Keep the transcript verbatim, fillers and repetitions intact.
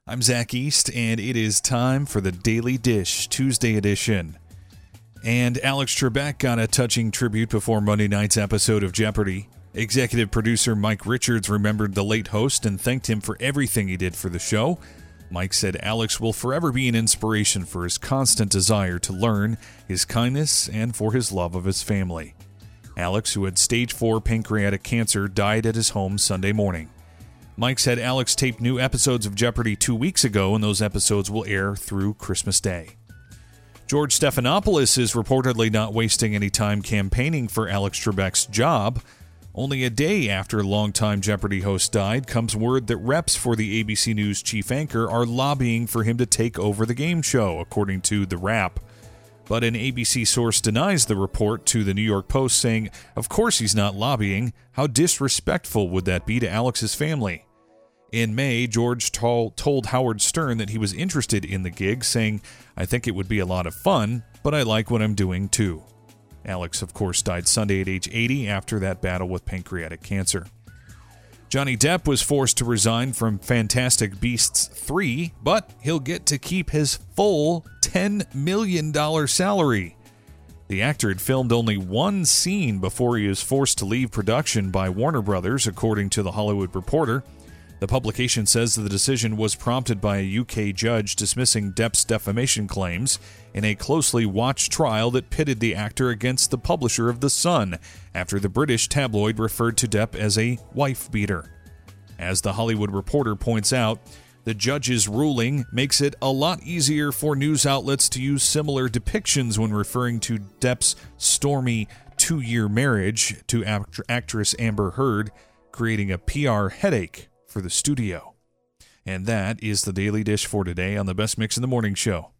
I'm Zach East, and it is time for the Daily Dish Tuesday edition. And Alex Trebek got a touching tribute before Monday night's episode of Jeopardy! Executive producer Mike Richards remembered the late host and thanked him for everything he did for the show. Mike said Alex will forever be an inspiration for his constant desire to learn, his kindness, and for his love of his family. Alex, who had stage four pancreatic cancer, died at his home Sunday morning. Mike said Alex taped new episodes of Jeopardy! Two weeks ago, and those episodes will air through Christmas Day. George Stephanopoulos is reportedly not wasting any time campaigning for Alex Trebek's job. Only a day after longtime Jeopardy! Host died comes word that reps for the A B C News chief anchor are lobbying for him to take over the game show, according to The Wrap. But an A B C source denies the report to the New York Post, saying, "Of course he's not lobbying. How disrespectful would that be to Alex's family?" In May, George told Howard Stern that he was interested in the gig, saying, "I think it would be a lot of fun, but I like what I'm doing too." Alex, of course, died Sunday at age eighty after that battle with pancreatic cancer. Johnny Depp was forced to resign from Fantastic Beasts three, but he'll get to keep his full ten million dollars salary. The actor had filmed only one scene before he was forced to leave production by Warner Brothers, according to The Hollywood Reporter. The publication says the decision was prompted by a U K judge dismissing Depp's defamation claims in a closely watched trial that pitted the actor against the publisher of The Sun after the British tabloid referred to Depp as a wife-beater. As The Hollywood Reporter points out, the judge's ruling makes it a lot easier for news outlets to use similar depictions when referring to Depp's stormy two-year marriage to act- actress Amber Heard, creating a P R headache for the studio. And that is the Daily Dish for today on the Best Mix in the Morning Show.